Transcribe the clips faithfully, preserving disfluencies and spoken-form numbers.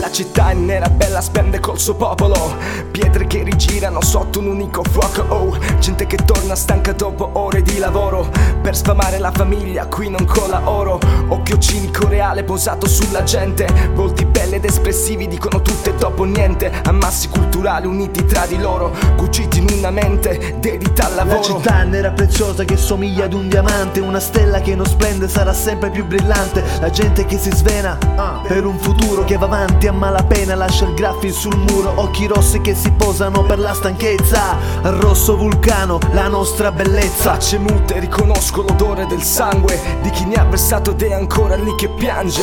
La città è nera, bella, spende col suo popolo. Pietre che rigirano sotto un unico fuoco. Oh, gente che torna stanca dopo ore di lavoro per sfamare la famiglia, qui non cola oro. Occhio cinico reale posato sulla gente. Volti belli ed espressivi dicono tutto e dopo niente. Ammassi culturali uniti tra di loro, cuciti in una mente dedita al lavoro. La città è nera preziosa che somiglia ad un diamante. Una stella che non splende sarà sempre più brillante. La gente che si svena per un futuro che va avanti a malapena. Lascia il graffiti sul muro, occhi rossi che si posano per la stanchezza. Al rosso vulcano, la nostra bellezza. Facce mute, riconosco l'odore del sangue di chi ne ha versato ed è ancora lì che piange.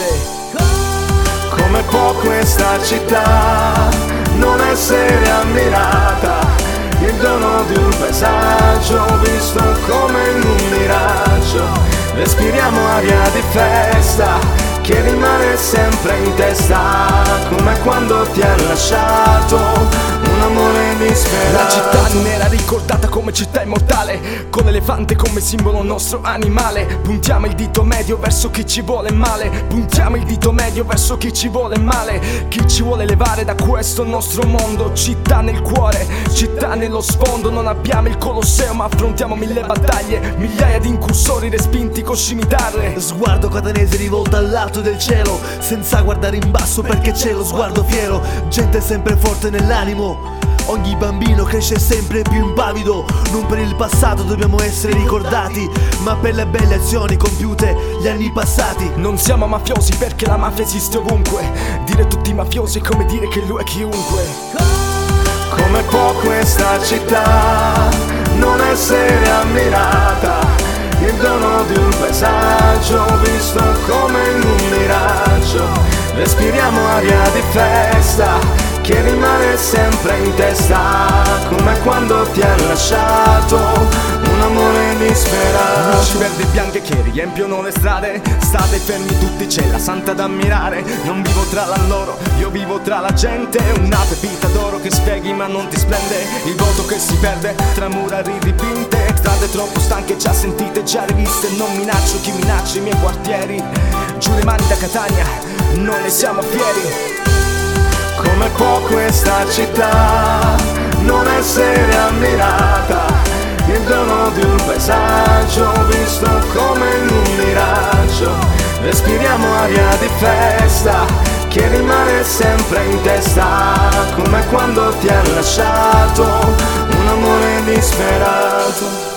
Come può questa città non essere ammirata? Il dono di un paesaggio visto come in un miraggio. Respiriamo aria di festa che rimane sempre in testa, come quando ti ha lasciato un amore disperato. La città nera ricordata come città immortale, con l'elefante come simbolo nostro animale. Puntiamo il dito medio verso chi ci vuole male. Puntiamo il dito medio verso chi ci vuole male. Chi ci vuole levare da questo nostro mondo. Città nel cuore, città nello sfondo. Non abbiamo il Colosseo ma affrontiamo mille battaglie. Migliaia di incursori respinti con scimitarre. Sguardo catanese rivolto al lato del cielo, senza guardare in basso perché c'è lo sguardo fiero. Gente sempre forte nell'animo. Ogni bambino cresce sempre più impavido. Non per il passato dobbiamo essere ricordati, ma per le belle azioni compiute gli anni passati. Non siamo mafiosi perché la mafia esiste ovunque. Dire tutti mafiosi è come dire che lui è chiunque. Come può questa città non essere ammirata? Il dono di un paesaggio visto come in un miraggio. Respiriamo aria di festa che rimane sempre in testa, come quando ti ha lasciato un amore disperato. Luci verdi e bianche che riempiono le strade. State fermi tutti, c'è la santa da ammirare. Non vivo tra la loro, io vivo tra la gente. Una pepita d'oro che spieghi ma non ti splende. Il voto che si perde tra mura ridipinte. Strade troppo stanche, già sentite, già riviste. Non minaccio chi minaccia i miei quartieri. Giù le mani da Catania, noi ne siamo fieri. Come può questa città non essere ammirata? Il dono di un paesaggio visto come in un miraggio. Respiriamo aria di festa che rimane sempre in testa, come quando ti ha lasciato un amore disperato.